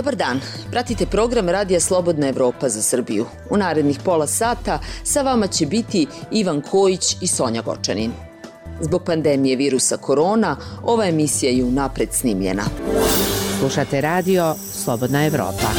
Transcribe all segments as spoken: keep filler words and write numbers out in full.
Dobar dan, pratite program Radija Slobodna Evropa za Srbiju. U narednih pola sata sa vama će biti Ivan Kojić i Sonja Gočanin. Zbog pandemije virusa korona, ova emisija je unapred snimljena. Slušate Radio Slobodna Evropa.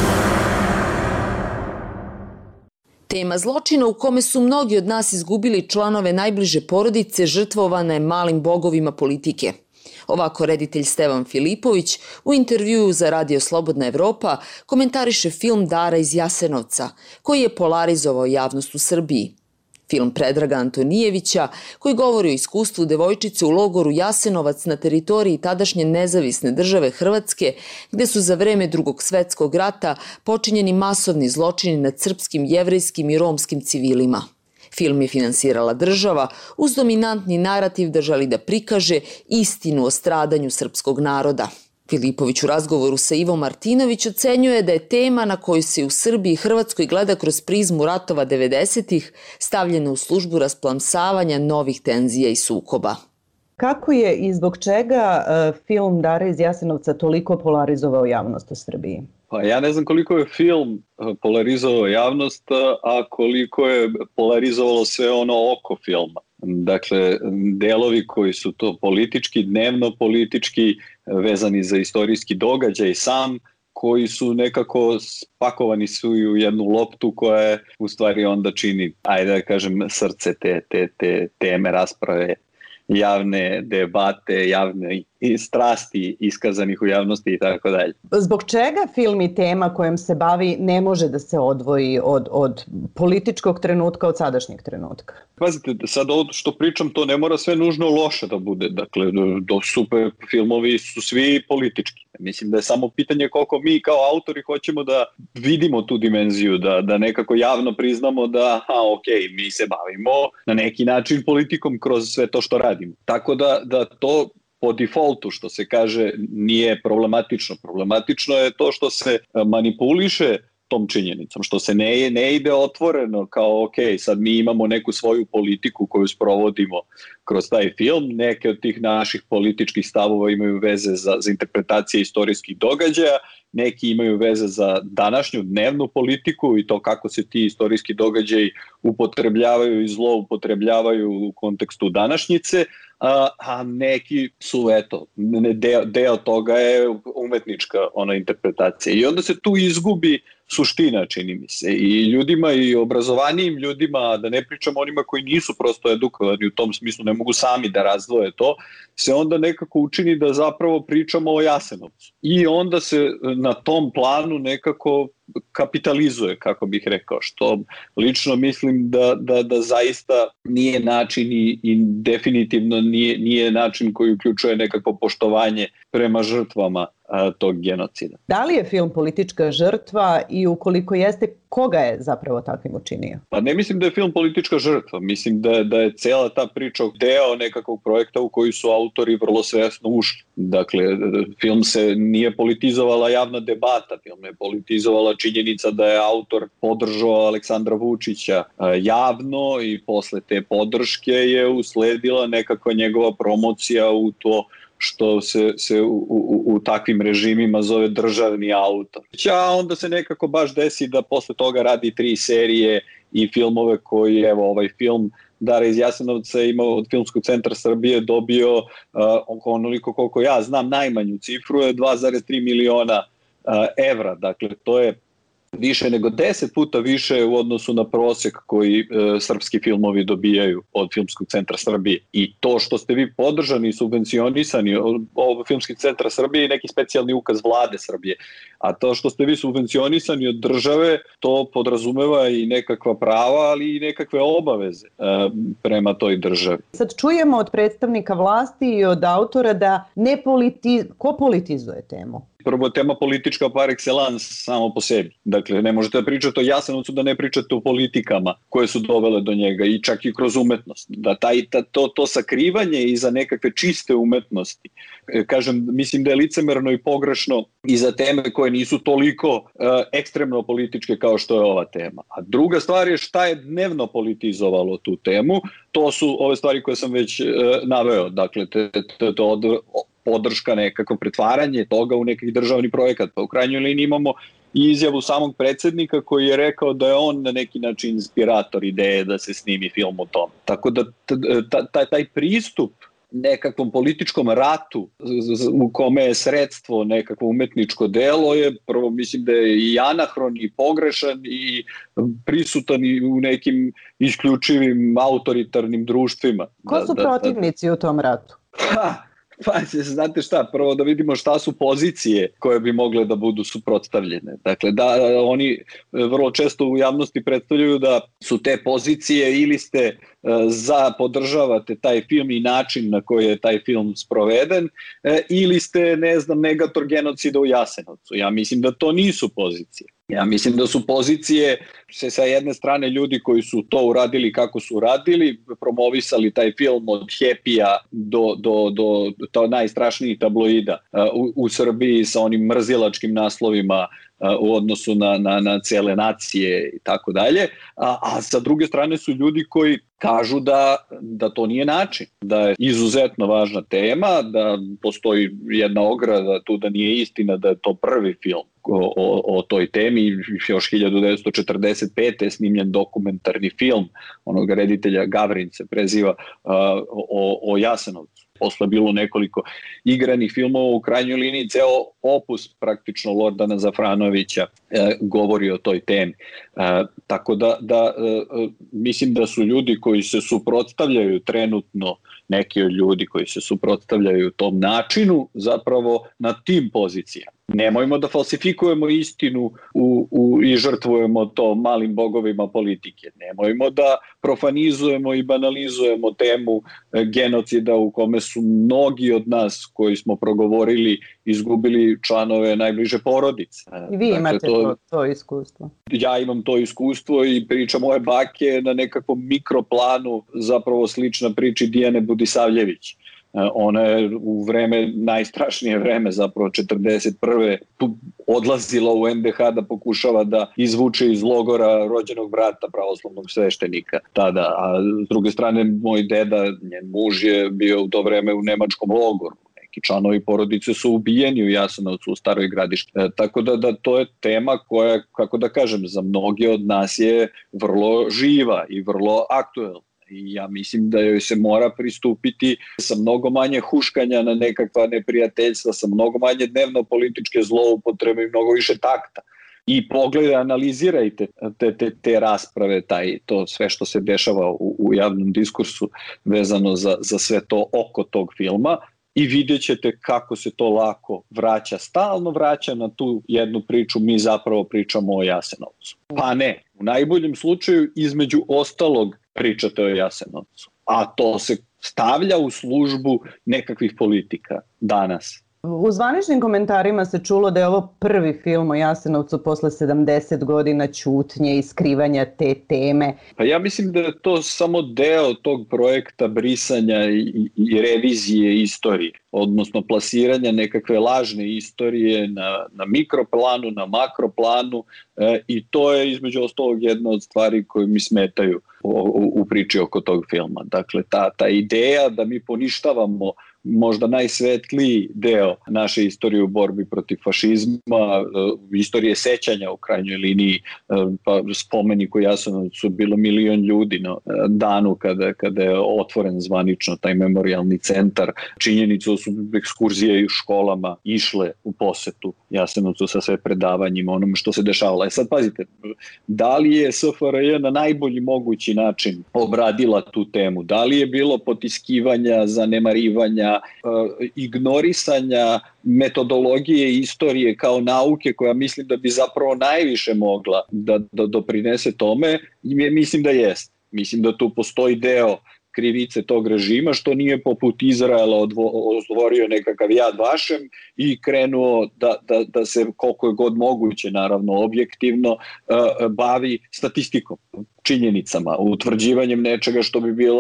Tema zločina u kome su mnogi od nas izgubili članove najbliže porodice žrtvovana je malim bogovima politike. Ovako reditelj Stevan Filipović u intervjuu za Radio Slobodna Evropa komentariše film Dara iz Jasenovca, koji je polarizovao javnost u Srbiji. Film Predraga Antonijevića, koji govori o iskustvu devojčice u logoru Jasenovac na teritoriji tadašnje nezavisne države Hrvatske, gde su za vreme Drugog svetskog rata počinjeni masovni zločini nad srpskim, jevrejskim i romskim civilima. Film je finansirala država uz dominantni narativ da želi da prikaže istinu o stradanju srpskog naroda. Filipović u razgovoru sa Ivom Martinović ocenjuje da je tema na koju se u Srbiji i Hrvatskoj gleda kroz prizmu ratova devedesetih stavljena u službu rasplamsavanja novih tenzija i sukoba. Kako je i zbog čega film Dara iz Jasenovca toliko polarizovao javnost u Srbiji? Pa ja ne znam koliko je film polarizovao javnost, a koliko je polarizovalo sve ono oko filma. Dakle, delovi koji su to politički, dnevno politički, vezani za istorijski događaj sam, koji su nekako spakovani su u jednu loptu koja je u stvari onda čini, ajde da kažem, srce te, te, te teme rasprave, javne debate, javne strasti iskazanih u javnosti i tako dalje. Zbog čega film i tema kojom se bavi ne može da se odvoji od, od političkog trenutka, od sadašnjeg trenutka? Pazite, sad ovo što pričam, to ne mora sve nužno loše da bude. Dakle, do super filmovi su svi politički. Mislim da je samo pitanje koliko mi kao autori hoćemo da vidimo tu dimenziju, da, da nekako javno priznamo da, a ok, mi se bavimo na neki način politikom kroz sve to što radimo. Tako da, da to po defaultu, što se kaže, nije problematično. Problematično je to što se manipuliše tom činjenicom, što se ne, ne ide otvoreno kao ok, sad mi imamo neku svoju politiku koju sprovodimo kroz taj film, neke od tih naših političkih stavova imaju veze za, za interpretacije istorijskih događaja, neki imaju veze za današnju dnevnu politiku i to kako se ti istorijski događaji upotrebljavaju i zloupotrebljavaju u kontekstu današnjice, a, a neki su, eto, deo, deo toga je umetnička ona interpretacija. I onda se tu izgubi suština, čini mi se. I ljudima, i obrazovanijim ljudima, da ne pričamo onima koji nisu prosto edukovani u tom smislu, ne mogu sami da razdvoje to, se onda nekako učini da zapravo pričamo o Jasenovcu. I onda se na tom planu nekako kapitalizuje, kako bih rekao, što lično mislim da, da, da zaista nije način i, i definitivno nije, nije način koji uključuje nekako poštovanje prema žrtvama a, tog genocida. Da li je film politička žrtva i ukoliko jeste, koga je zapravo takvim učinio? Pa ne mislim da je film politička žrtva, mislim da, da je cela ta priča deo nekakvog projekta u koji su autori vrlo svesno ušli. Dakle, film se nije politizovala javna debata, film je politizovala činjenica da je autor podržao Aleksandra Vučića javno i posle te podrške je usledila nekakva njegova promocija u to što se, se u, u, u takvim režimima zove državni autor. A onda se nekako baš desi da posle toga radi tri serije i filmove koji, evo ovaj film Dara iz Jasenovca imao od Filmskog centra Srbije dobio uh, onoliko koliko ja znam najmanju cifru je dva zarez tri miliona uh, evra. Dakle, to je više nego deset puta više u odnosu na prosek koji e, srpski filmovi dobijaju od Filmskog centra Srbije. I to što ste vi podržani i subvencionisani od Filmskog centra Srbije je neki specijalni ukaz vlade Srbije. A to što ste vi subvencionisani od države, to podrazumeva i nekakva prava, ali i nekakve obaveze e, prema toj državi. Sad čujemo od predstavnika vlasti i od autora da ne politi... Ko politizuje temu? Prvo, tema politička par excellence samo po sebi. Dakle, ne možete da pričate o Jasenovcu da ne pričate o politikama koje su dovele do njega i čak i kroz umetnost. Da taj, ta, to, to sakrivanje iza nekakve čiste umetnosti, kažem, mislim da je licemerno i pogrešno iza teme koje nisu toliko uh, ekstremno političke kao što je ova tema. A druga stvar je šta je dnevno politizovalo tu temu. To su ove stvari koje sam već uh, naveo. Dakle, te, te, te od podrška, nekako pretvaranje toga u neki državni projekat. Pa u krajnjoj liniji imamo i izjavu samog predsednika koji je rekao da je on na neki način inspirator ideje da se snimi film o tom. Tako da taj, taj pristup nekakvom političkom ratu u kome je sredstvo nekakvo umetničko delo je prvo mislim da je i anahron i pogrešan i prisutan i u nekim isključivim autoritarnim društvima. Ko su da, protivnici da, da, u tom ratu? Ha, pa znate šta, prvo da vidimo šta su pozicije koje bi mogle da budu suprotstavljene. Dakle, da oni vrlo često u javnosti predstavljaju da su te pozicije ili ste za podržavate taj film i način na koji je taj film sproveden ili ste, ne znam, negator genocida u Jasenovcu. Ja mislim da to nisu pozicije. Ja mislim da su pozicije se sa jedne strane ljudi koji su to uradili kako su uradili, promovisali taj film od Happy-a do, do, do, do najstrašnijih tabloida u, u Srbiji sa onim mrzilačkim naslovima u odnosu na, na, na cele nacije i tako dalje, a, a sa druge strane su ljudi koji kažu da, da to nije način, da je izuzetno važna tema, da postoji jedna ograda tu da nije istina da je to prvi film o, o, o toj temi, još hiljadu devetsto četrdeset pete je snimljen dokumentarni film onog reditelja Gavrin se preziva o, o Jasenovcu. Posle bilo nekoliko igranih filmova, u krajnjoj liniji ceo opus praktično Lordana Zafranovića e, govori o toj temi. E, tako da, da e, mislim da su ljudi koji se suprotstavljaju trenutno, neki od ljudi koji se suprotstavljaju tom načinu, zapravo na tim pozicijama. Nemojmo da falsifikujemo istinu u, u, i žrtvujemo to malim bogovima politike. Nemojmo da profanizujemo i banalizujemo temu genocida u kome su mnogi od nas koji smo progovorili izgubili članove najbliže porodice. I vi imate dakle, to, to iskustvo. Ja imam to iskustvo i priča moje bake na nekakvom mikroplanu zapravo slična priči Dijane Budisavljević. Ona je u vreme, najstrašnije vreme, zapravo četrdeset prve odlazila u en de ha da pokušava da izvuče iz logora rođenog brata pravoslavnog sveštenika tada, a s druge strane moj deda, njen muž je bio u to vreme u nemačkom logoru. Neki članovi porodice su ubijeni u Jasenovcu, u Staroj Gradiški. E, tako da, da to je tema koja, kako da kažem, za mnoge od nas je vrlo živa i vrlo aktuelna. I ja mislim da joj se mora pristupiti sa mnogo manje huškanja na nekakva neprijateljstva, sa mnogo manje dnevno političke zloupotrebe i mnogo više takta. I pogledaj, analizirajte te, te, te rasprave, taj, to sve što se dešava u, u javnom diskursu vezano za, za sve to oko tog filma i vidjet ćete kako se to lako vraća, stalno vraća na tu jednu priču, mi zapravo pričamo o Jasenovcu. Pa ne, u najboljem slučaju između ostalog pričate o Jasenovcu, a to se stavlja u službu nekakvih politika danas. U zvaničnim komentarima se čulo da je ovo prvi film o Jasenovcu posle sedamdeset godina ćutnje i skrivanja te teme. Pa ja mislim da je to samo deo tog projekta brisanja i, i revizije istorije, odnosno plasiranja nekakve lažne istorije na, na mikroplanu, na makroplanu e, i to je između ostalog jedna od stvari koje mi smetaju u, u, u priči oko tog filma. Dakle, ta, ta ideja da mi poništavamo možda najsvetliji deo naše istorije u borbi protiv fašizma, istorije sećanja u krajnjoj liniji, pa spomenik u Jasenovcu bilo milion ljudi na danu kada, kada je otvoren zvanično taj memorijalni centar. Činjenicu su ekskurzije u školama išle u posetu Jasenovcu sa sve predavanjima, onome što se dešavalo. E sad pazite, da li je es fe er je na najbolji mogući način obradila tu temu? Da li je bilo potiskivanja, zanemarivanja, ignorisanja metodologije i istorije kao nauke koja mislim da bi zapravo najviše mogla da, da doprinese tome? Mislim da jest. Mislim da tu postoji deo krivice tog režima što nije poput Izraela odvorio nekakav Jad Vašem i krenuo da, da, da se koliko je god moguće, naravno objektivno, bavi statistikom, činjenicama, utvrđivanjem nečega što bi bila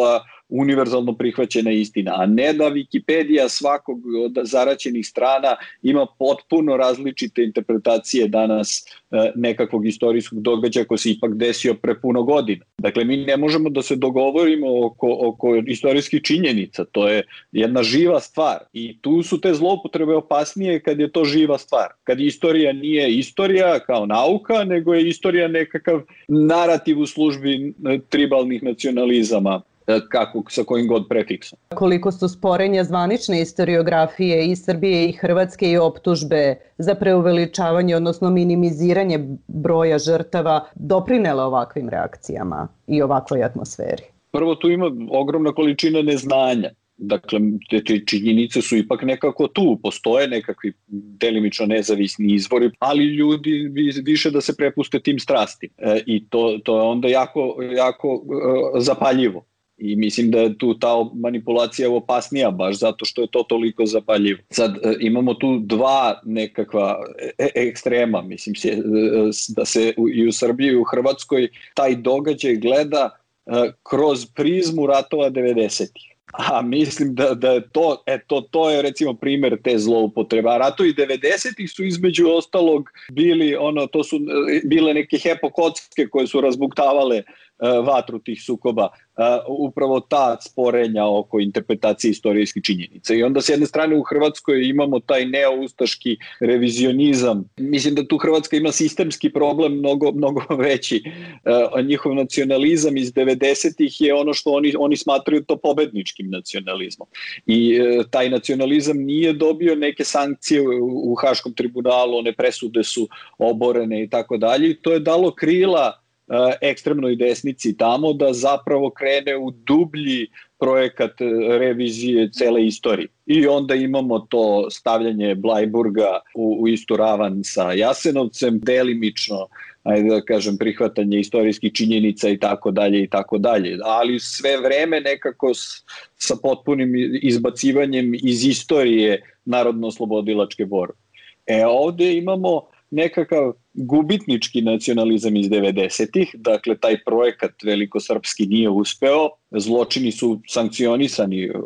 univerzalno prihvaćena istina, a ne da Wikipedija svakog od zaraćenih strana ima potpuno različite interpretacije danas nekakvog istorijskog događaja koji se ipak desio pre puno godina. Dakle, mi ne možemo da se dogovorimo oko, oko istorijskih činjenica, to je jedna živa stvar i tu su te zloupotrebe opasnije kad je to živa stvar. Kad istorija nije istorija kao nauka, nego je istorija nekakav narativ u službi tribalnih nacionalizama, kako, sa kojim god prefiksom. Koliko su sporenja zvanične istoriografije i Srbije i Hrvatske i optužbe za preuveličavanje, odnosno minimiziranje broja žrtava doprinele ovakvim reakcijama i ovakvoj atmosferi? Prvo, tu ima ogromna količina neznanja. Dakle, te činjenice su ipak nekako tu, postoje nekakvi delimično nezavisni izvori, ali ljudi više da se prepuste tim strastima. E, I to, to je onda jako, jako e, zapaljivo. I mislim da je tu ta manipulacija opasnija baš zato što je to toliko zapaljivo. Sad e, imamo tu dva nekakva e, ekstrema, mislim se, e, da se u, i u Srbiji i u Hrvatskoj taj događaj gleda e, kroz prizmu ratova devedesetih. A mislim da, da je to, eto, to je recimo primer te zloupotreba. Ratovi devedesetih su između ostalog bili, ono, to su bile neke hepokocke koje su razbuktavale uh, vatru tih sukoba. Uh, upravo ta sporenja oko interpretacije istorijskih činjenica. I onda s jedne strane u Hrvatskoj imamo taj neoustaški revizionizam. Mislim da tu Hrvatska ima sistemski problem mnogo, mnogo veći. Uh, njihov nacionalizam iz devedesetih je ono što oni, oni smatraju to pobedničkim nacionalizmom. I uh, taj nacionalizam nije dobio neke sankcije u, u Haškom tribunalu, one presude su oborene i tako dalje. To je dalo krila ekstremnoj desnici tamo da zapravo krene u dublji projekat revizije cele istorije. I onda imamo to stavljanje Blajburga u, u istu ravan sa Jasenovcem, delimično, ajde da kažem, prihvatanje istorijskih činjenica i tako dalje i tako dalje. Ali sve vreme nekako s, sa potpunim izbacivanjem iz istorije narodno-oslobodilačke borbe. E ovde imamo nekakav gubitnički nacionalizam iz devedesetih, dakle taj projekat velikosrpski nije uspeo, zločini su sankcionisani e,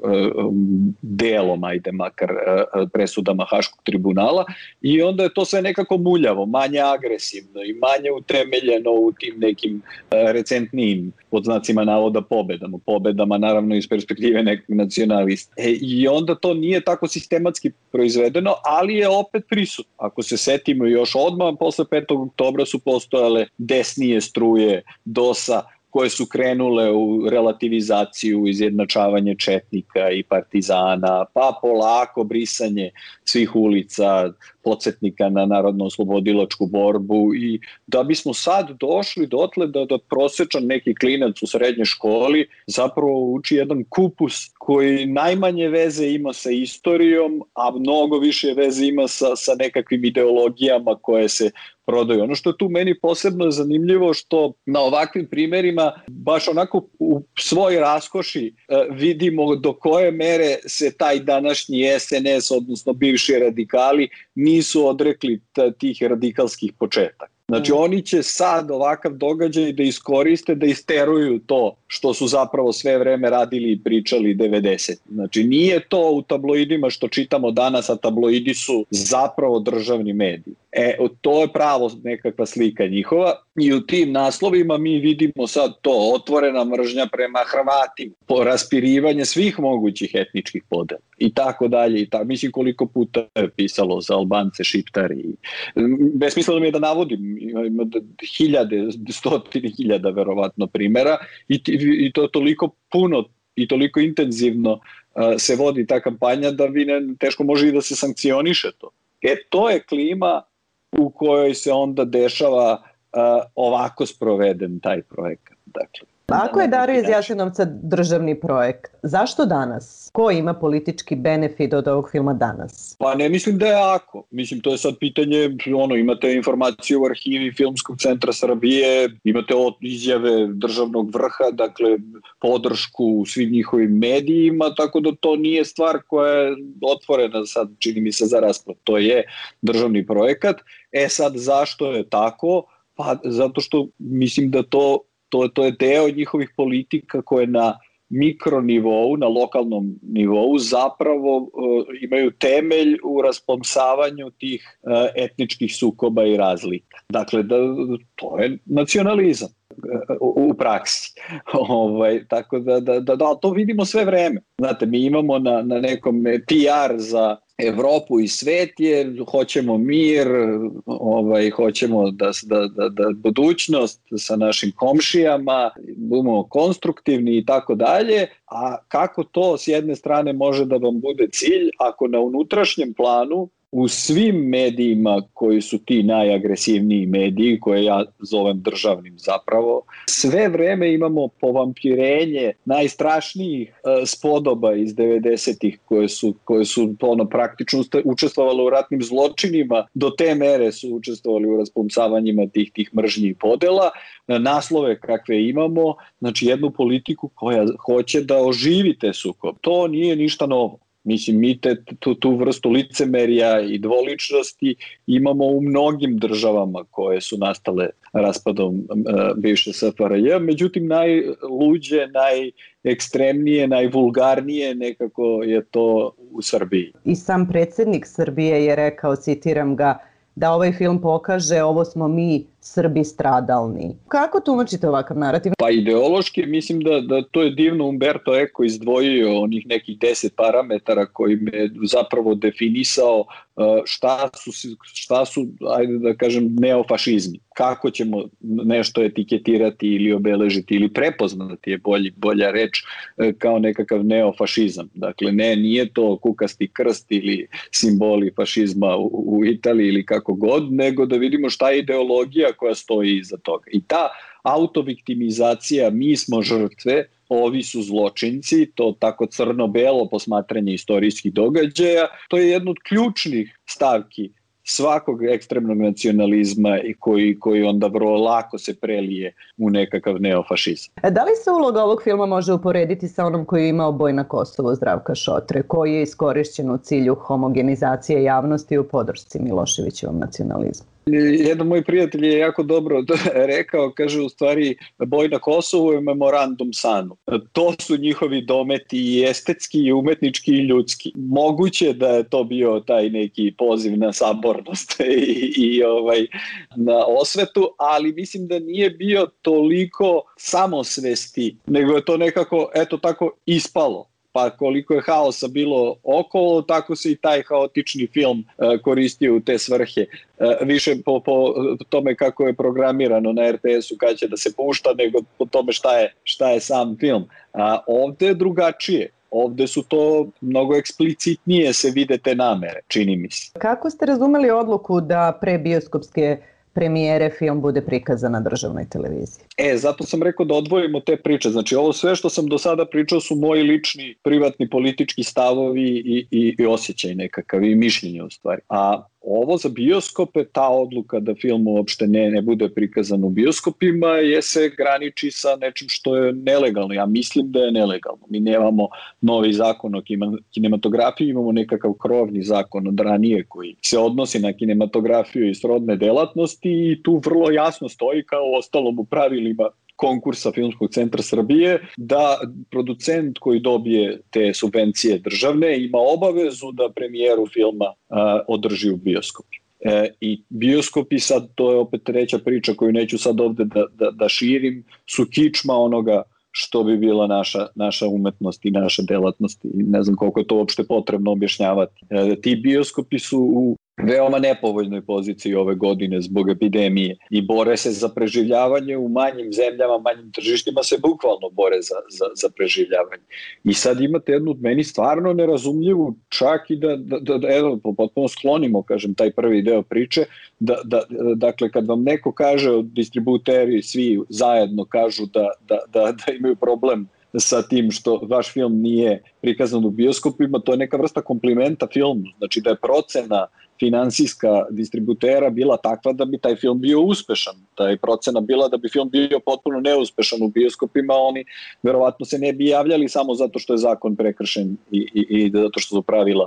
delom, ajde makar e, presudama Haškog tribunala i onda je to sve nekako muljavo, manje agresivno i manje utemeljeno u tim nekim e, recentnijim, pod znacima navoda, pobedama. Pobedama naravno iz perspektive nekog nacionalista. E, I onda to nije tako sistematski proizvedeno, ali je opet prisutno. Ako se setimo još odmah, posle petog oktobra su postojale desnije struje dosa koje su krenule u relativizaciju, izjednačavanje četnika i partizana, pa polako brisanje svih ulica, podsjetnika na narodno-oslobodilačku borbu i da bismo sad došli dotle da, da prosječan neki klinac u srednjoj školi zapravo uči jedan kupus koji najmanje veze ima sa istorijom, a mnogo više veze ima sa, sa nekakvim ideologijama koje se prodaju. Ono što je tu meni posebno zanimljivo što na ovakvim primerima baš onako u svoj raskoši vidimo do koje mere se taj današnji S N S, odnosno bivši radikali, nisu odrekli tih radikalskih početaka. Znači oni će sad ovakav događaj da iskoriste, da isteruju to što su zapravo sve vreme radili i pričali devedeset. Znači nije to u tabloidima što čitamo danas, a tabloidi su zapravo državni mediji. E, to je pravo nekakva slika njihova i u tim naslovima mi vidimo sad to, otvorena mržnja prema Hrvatima, raspirivanje svih mogućih etničkih podela i tako dalje. I ta, mislim koliko puta je pisalo za Albance, Šiptari. Besmisleno mi je da navodim, ima hiljade, stotine hiljada verovatno primjera i, i to toliko puno i toliko intenzivno uh, se vodi ta kampanja da vi ne, teško može i da se sankcioniše to. E, to je klima u kojoj se onda dešava uh, ovako sproveden taj projekat. Dakle, ako je Dara iz Jasenovca državni projekt, zašto danas? Ko ima politički benefit od ovog filma danas? Pa ne mislim da je ako. Mislim, to je sad pitanje, ono, imate informaciju u arhivi Filmskog centra Srbije, imate izjave državnog vrha, dakle, podršku u svim njihovim medijima, tako da to nije stvar koja je otvorena sad, čini mi se, za raspravu. To je državni projekat. E sad, zašto je tako? Pa zato što mislim da to To, to je deo njihovih politika koje na mikronivou, na lokalnom nivou zapravo uh, imaju temelj u raspomsavanju tih uh, etničkih sukoba i razlika. Dakle, da, to je nacionalizam u, u praksi. ovaj, tako da, da, da, da, to vidimo sve vreme. Znate, mi imamo na, na nekom P R za Evropu i svet je, hoćemo mir, ovaj, hoćemo da, da, da, da budućnost sa našim komšijama, budemo konstruktivni i tako dalje, a kako to s jedne strane može da vam bude cilj ako na unutrašnjem planu u svim medijima koji su ti najagresivniji mediji, koje ja zovem državnim zapravo, sve vreme imamo povampirenje najstrašnijih uh, spodoba iz devedesetih koje su, koje su ono, praktično učestvovali u ratnim zločinima, do te mere su učestvovali u raspomcavanjima tih, tih mržnji i podela, naslove kakve imamo, znači jednu politiku koja hoće da oživi te sukob. To nije ništa novo. Mislim, mi te, tu, tu vrstu licemerja i dvoličnosti imamo u mnogim državama koje su nastale raspadom uh, bivše S F R J, međutim najluđe, najekstremnije, najvulgarnije nekako je to u Srbiji. I sam predsjednik Srbije je rekao, citiram ga, da ovaj film pokaže ovo smo mi Srbi stradalni. Kako tumačite ovakav narativ? Pa ideološki mislim da, da to je divno Umberto Eco izdvojio onih nekih deset parametara koji me zapravo definisao šta su, šta su, ajde da kažem, neofašizmi. Kako ćemo nešto etiketirati ili obeležiti ili prepoznati je bolji, bolja reč kao nekakav neofašizam. Dakle, ne, nije to kukasti krst ili simboli fašizma u, u Italiji ili kako god, nego da vidimo šta je ideologija koja stoji iza toga. I ta autoviktimizacija, mi smo žrtve, ovi su zločinci, to tako crno-belo posmatranje istorijskih događaja, to je jedno od ključnih stavki svakog ekstremnog nacionalizma i koji, koji onda vrlo lako se prelije u nekakav neofašizam. Da li se uloga ovog filma može uporediti sa onom koju je imao Boj na Kosovu Zdravka Šotre, koji je iskorišćen u cilju homogenizacije javnosti u podršci Miloševićevom nacionalizmu? Jedan moj prijatelj je jako dobro rekao, kaže u stvari Boj na Kosovu je memorandum sanu. To su njihovi dometi i estetski i umetnički i ljudski. Moguće da je to bio taj neki poziv na sabornost i, i ovaj, na osvetu, ali mislim da nije bio toliko samosvesti, nego je to nekako, eto tako, ispalo. Pa koliko je haosa bilo okolo, tako se i taj haotični film uh, koristio u te svrhe. Uh, više po, po tome kako je programirano na R T S-u kad će da se pušta, nego po tome šta je, šta je sam film. A ovde je drugačije. Ovde su to mnogo eksplicitnije se vide te namere, čini mi se. Kako ste razumeli odluku da pre bioskopske premijere film bude prikazan na državnoj televiziji? E, zato sam rekao da odvojimo te priče. Znači, ovo sve što sam do sada pričao su moji lični, privatni, politički stavovi i, i, i osjećaj nekakav i mišljenje u stvari. A ovo za bioskope, ta odluka da film uopšte ne, ne bude prikazan u bioskopima je se graniči sa nečim što je nelegalno. Ja mislim da je nelegalno. Mi nemamo novi zakon o kinematografiji, imamo nekakav krovni zakon od ranije koji se odnosi na kinematografiju i srodne delatnosti i tu vrlo jasno stoji kao ostalom u pravilima konkursa Filmskog centra Srbije da producent koji dobije te subvencije državne ima obavezu da premijeru filma a, održi u bioskopi. E, I bioskopi sad, to je opet treća priča koju neću sad ovde da, da, da širim, su kičma onoga što bi bila naša, naša umetnost i naša delatnost i ne znam koliko je to uopšte potrebno objašnjavati. E, ti bioskopi su u veoma nepovoljnoj poziciji ove godine zbog epidemije i bore se za preživljavanje u manjim zemljama, manjim tržištima se bukvalno bore za, za, za preživljavanje. I sad imate jednu meni stvarno nerazumljivu, čak i da, da, da, da evo, potpuno sklonimo, kažem, taj prvi deo priče, da, da, dakle, kad vam neko kaže, distributeri svi zajedno kažu da, da, da, da imaju problem sa tim što vaš film nije prikazan u bioskopima, to je neka vrsta komplimenta filmu, znači da je procena finansijska distributera bila takva da bi taj film bio uspešan. Ta je procena bila da bi film bio potpuno neuspešan u bioskopima, oni verovatno se ne bi javljali samo zato što je zakon prekršen i, i, i zato što su pravila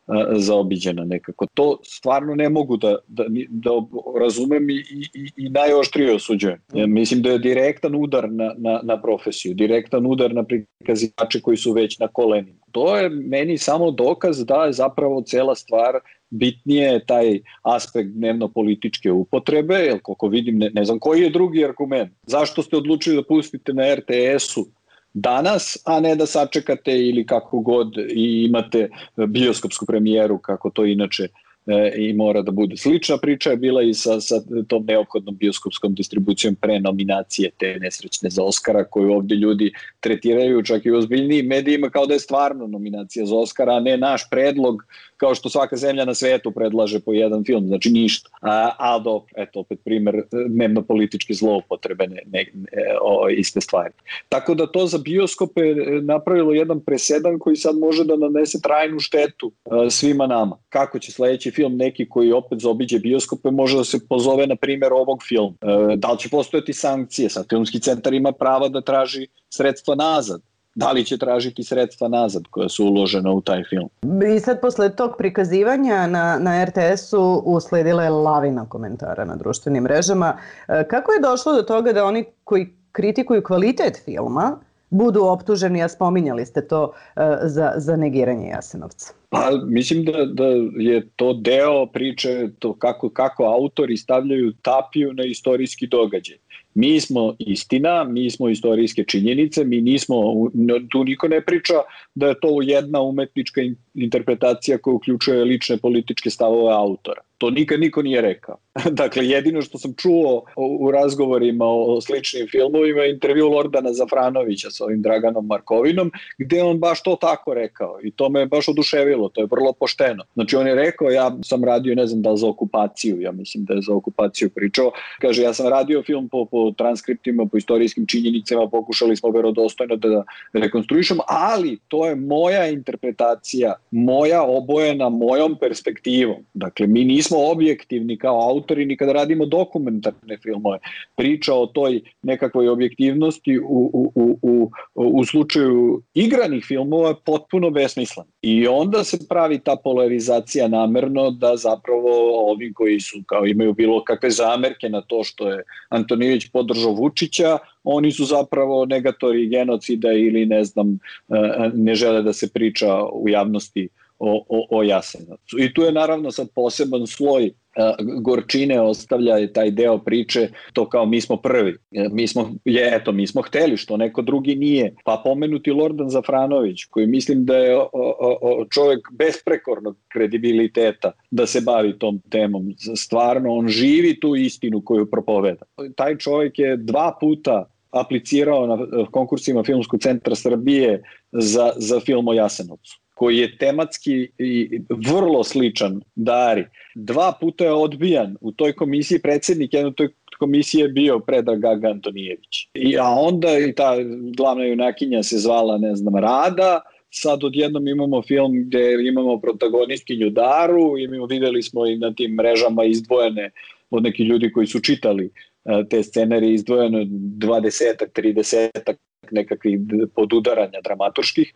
zaobiđena nekako. To stvarno ne mogu da, da, da razumem i, i, i najoštrije osuđujem. Ja mislim da je direktan udar na, na, na profesiju, direktan udar na prikazivače koji su već na kolenima. To je meni samo dokaz da je zapravo cela stvar bitnije taj aspekt dnevno-političke upotrebe, jer koliko vidim, ne, ne znam koji je drugi argument. Zašto ste odlučili da pustite na er te esu danas, a ne da sačekate ili kako god i imate bioskopsku premijeru, kako to inače e, i mora da bude. Slična priča je bila i sa, sa tom neophodnom bioskopskom distribucijom pre nominacije te nesrećne za Oscara, koju ovdje ljudi tretiraju čak i u ozbiljnijim medijima kao da je stvarno nominacija za Oscara, a ne naš predlog, kao što svaka zemlja na svetu predlaže po jedan film, znači ništa. A, a dobro, eto opet primer dnevno-političke zloupotrebe ne, ne, o, iste stvari. Tako da to za bioskope napravilo jedan presedan koji sad može da nanese trajnu štetu a, svima nama. Kako će sledeći film neki koji opet zaobiđe bioskope može da se pozove na primjer ovog filma. E, da li će postojati sankcije? Sad Filmski centar ima prava da traži sredstva nazad. Da li će tražiti sredstva nazad koja su uložena u taj film? I sad posle tog prikazivanja na, na er te esu usledila je lavina komentara na društvenim mrežama. Kako je došlo do toga da oni koji kritikuju kvalitet filma budu optuženi, a spominjali ste to, za, za negiranje Jasenovca? Pa mislim da, da je to deo priče to kako, kako autori stavljaju tapiju na istorijski događaj. Mi smo istina, mi smo istorijske činjenice, mi nismo, tu niko ne priča da je to jedna umetnička interpretacija koja uključuje lične političke stavove autora. To nikad niko nije rekao. Dakle, jedino što sam čuo u razgovorima o sličnim filmovima je intervju Lordana Zafranovića sa ovim Draganom Markovinom, gde on baš to tako rekao i to me baš oduševilo, to je vrlo pošteno. Znači on je rekao, ja sam radio, ne znam da li za okupaciju, ja mislim da je za okupaciju pričao, kaže ja sam radio film po, po transkriptima, po istorijskim činjenicama, pokušali smo verodostojno da rekonstruišemo, ali to je moja interpretacija, moja obojena mojom perspektivom. Dakle, mi nismo objektivni kao autori ni kada radimo dokumentarne filmove. Priča o toj nekakvoj objektivnosti u, u, u, u, u slučaju igranih filmova je potpuno besmislena. I onda se pravi ta polarizacija namerno da zapravo ovi koji su kao imaju bilo kakve zamerke na to što je Antonijević podržao Vučića, oni su zapravo negatori genocida ili ne znam, ne žele da se priča u javnosti o, o, o Jasenovcu. I tu je naravno sad poseban sloj gorčine ostavlja taj deo priče, to kao mi smo prvi. Mi smo, je, eto, mi smo hteli što neko drugi nije. Pa pomenuti Lordan Zafranović, koji mislim da je o, o, o, čovjek besprekornog kredibiliteta da se bavi tom temom. Stvarno, on živi tu istinu koju propoveda. Taj čovjek je dva puta aplicirao na konkursima Filmskog centra Srbije za, za film o Jasenovcu, koji je tematski i vrlo sličan Dari. Dva puta je odbijan. U toj komisiji predsjednik jedno toj komisije je bio Predrag Gaga Antonijević. I, a onda i ta glavna junakinja se zvala, ne znam, Rada. Sad odjednom imamo film gdje imamo protagonistkinju Daru, imamo, videli smo i na tim mrežama izdvojene od nekih ljudi koji su čitali te scenarije, izdvojeno dvadesetak, tridesetak nekakvih podudaranja dramaturških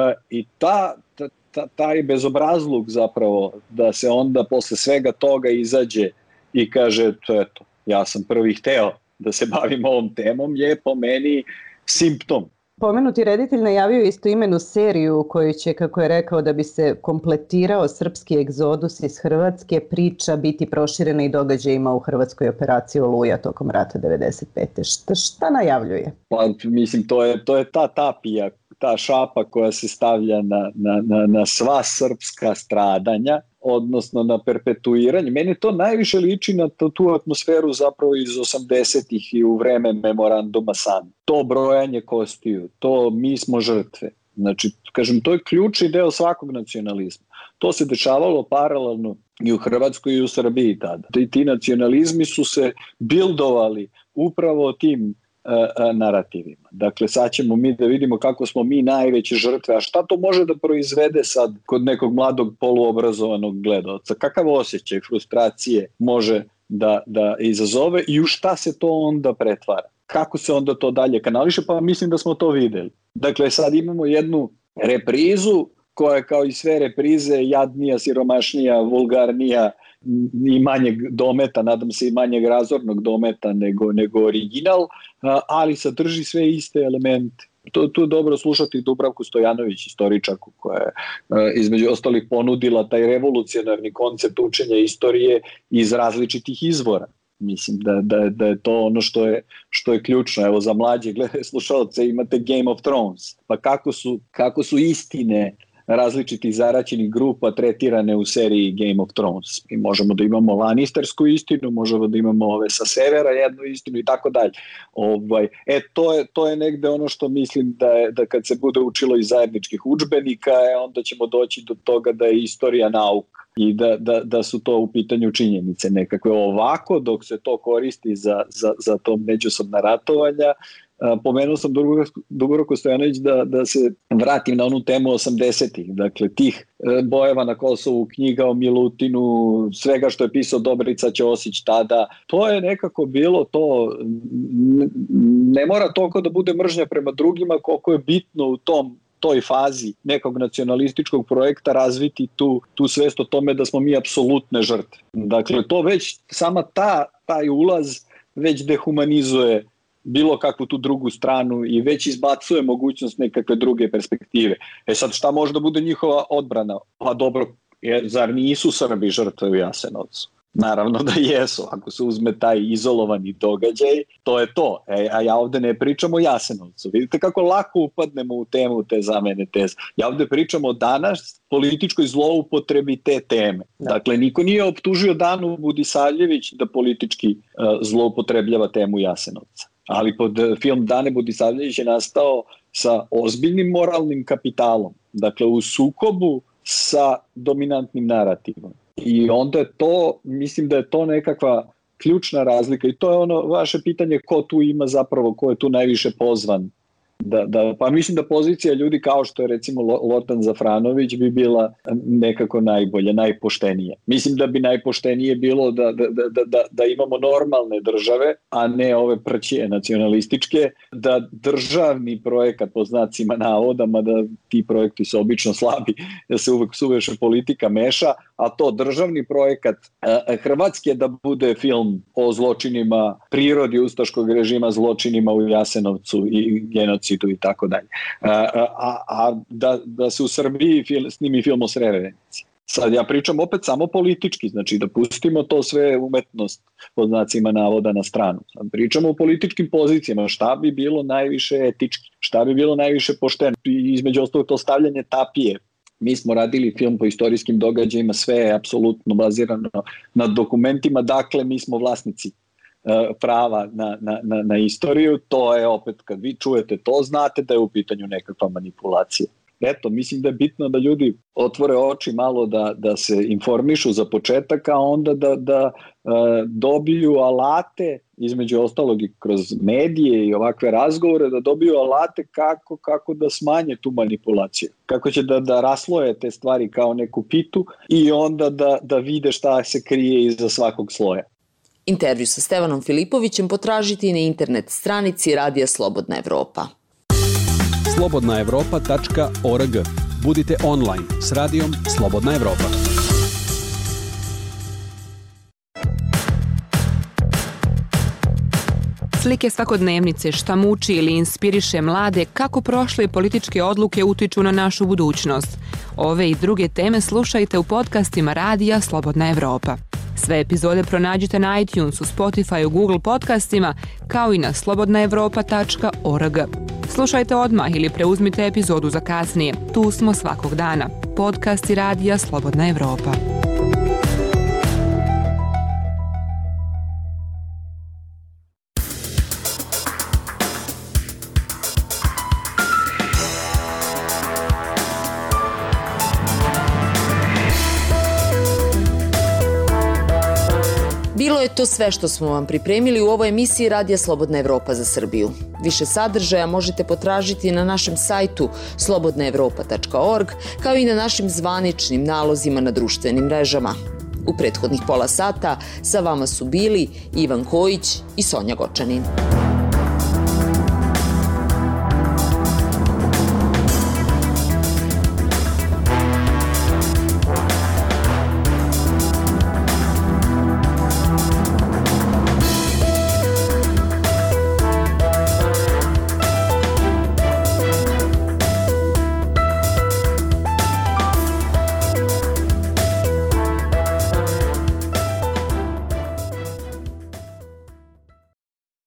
i ta, ta, taj bezobrazluk zapravo da se onda posle svega toga izađe i kaže eto, ja sam prvi hteo da se bavim ovom temom je po meni simptom. Pomenuti reditelj najavio istoimenu seriju u kojoj će, kako je rekao, da bi se kompletirao srpski egzodus iz Hrvatske, priča biti proširena i događajima u hrvatskoj operaciji Oluja tokom rata devedeset pete. Šta, šta najavljuje? Pa, mislim, to je, to je ta tapija, ta šapa koja se stavlja na, na, na, na sva srpska stradanja, odnosno na perpetuiranje. Meni to najviše liči na tu, tu atmosferu zapravo iz osamdesetih i u vreme memoranduma San. To brojanje kostiju, to mi smo žrtve. Znači, kažem, to je ključni deo svakog nacionalizma. To se dešavalo paralelno i u Hrvatskoj i u Srbiji tada. I ti nacionalizmi su se bildovali upravo tim narativima. Dakle, sad ćemo mi da vidimo kako smo mi najveće žrtve, a šta to može da proizvede sad kod nekog mladog poluobrazovanog gledaoca? Kakav osjećaj frustracije može da, da izazove i u šta se to onda pretvara? Kako se onda to dalje kanališe? Pa mislim da smo to videli. Dakle, sad imamo jednu reprizu koja je kao i sve reprize jadnija, siromašnija, vulgarnija i manjeg dometa, nadam se i manjeg razornog dometa nego, nego original, ali sadrži sve iste elemente. To, tu je dobro slušati Dubravku Stojanović, istoričarku, koja je između ostalih ponudila taj revolucionarni koncept učenja istorije iz različitih izvora. Mislim da, da, da je to ono što je, što je ključno. Evo, za mlađe slušalce imate Game of Thrones. Pa kako su, kako su istine različitih zaraćenih grupa tretirane u seriji Game of Thrones. Mi možemo da imamo Lannistersku istinu, možemo da imamo ove sa severa jednu istinu i tako dalje. Ovaj, e, to je, to je negde ono što mislim da, je, da kad se bude učilo iz zajedničkih udžbenika, e, onda ćemo doći do toga da je istorija nauka i da, da, da su to u pitanju činjenice nekakve. Ovako, dok se to koristi za, za, za to međusobna ratovanja, pomenuo sam Dubravku Stojanović da, da se vratim na onu temu osamdesetih, dakle tih bojeva na Kosovu, knjiga o Milutinu, svega što je pisao Dobrica Ćosić tada, to je nekako bilo to, ne mora toliko da bude mržnja prema drugima koliko je bitno u tom toj fazi nekog nacionalističkog projekta razviti tu, tu svest o tome da smo mi apsolutne žrtve. Dakle, to već, sama ta, taj ulaz već dehumanizuje bilo kakvu tu drugu stranu i već izbacuje mogućnost nekakve druge perspektive. E sad, šta može da bude njihova odbrana? Pa dobro, jer, zar nisu Srbi žrtve u Jasenovcu? Naravno da jesu, ako se uzme taj izolovani događaj, to je to. E, a ja ovde ne pričam o Jasenovcu. Vidite kako lako upadnemo u temu te zamene teze. Ja ovde pričam o danas političkoj zloupotrebi te teme. Da. Dakle, niko nije optužio Danu Budisavljević da politički uh, zloupotrebljava temu Jasenovca. Ali pod film Dane Budisavljević je nastao sa ozbiljnim moralnim kapitalom. Dakle, u sukobu sa dominantnim narativom. I onda je to, mislim da je to nekakva ključna razlika i to je ono vaše pitanje ko tu ima zapravo, ko je tu najviše pozvan. Da, da, pa mislim da pozicija ljudi kao što je recimo Lordan Zafranović bi bila nekako najbolja, najpoštenija. Mislim da bi najpoštenije bilo da, da, da, da, da imamo normalne države, a ne ove prćije nacionalističke, da državni projekat po znacima navodama, da ti projekti su obično slabi, da se uvek suveše politika meša, a to državni projekat Hrvatske da bude film o zločinima prirodi ustaškog režima, zločinima u Jasenovcu i genocidu i tako dalje. A, a da, da se u Srbiji fil, snimi film o Srebrenici. Sad ja pričam opet samo politički, znači da pustimo to sve umetnost pod znacima navoda na stranu. Sad pričamo o političkim pozicijama, šta bi bilo najviše etički, šta bi bilo najviše pošteno, između ostalog to stavljanje tapije. Mi smo radili film po istorijskim događajima, sve je apsolutno bazirano na dokumentima, dakle mi smo vlasnici uh, prava na, na, na, na istoriju, to je opet kad vi čujete to, znate da je u pitanju nekakva manipulacija. Eto, mislim da je bitno da ljudi otvore oči malo da, da se informišu za početak, a onda da, da uh, dobiju alate, između ostalog i kroz medije i ovakve razgovore, da dobiju alate kako, kako da smanje tu manipulaciju. Kako će da, da rasloje te stvari kao neku pitu i onda da, da vide šta se krije iza svakog sloja. Intervju sa Stevanom Filipovićem potražiti na internet stranici Radija Slobodna Evropa. slobodna evropa tačka org. Budite online s radijom Slobodna Evropa. Slike svakodnevnice, šta muči ili inspiriše mlade, kako prošle političke odluke utiču na našu budućnost. Ove i druge teme slušajte u podcastima Radija Slobodna Evropa. Sve epizode pronađite na iTunesu, Spotifyu, Google podcastima, kao i na slobodna evropa tačka org. Slušajte odmah ili preuzmite epizodu za kasnije. Tu smo svakog dana. Podcasti Radija Slobodna Evropa. Bilo je to sve što smo vam pripremili u ovoj emisiji Radija Slobodna Evropa za Srbiju. Više sadržaja možete potražiti na našem sajtu slobodna evropa tačka org, kao i na našim zvaničnim nalozima na društvenim mrežama. U prethodnih pola sata sa vama su bili Ivan Kojić i Sonja Gočanin.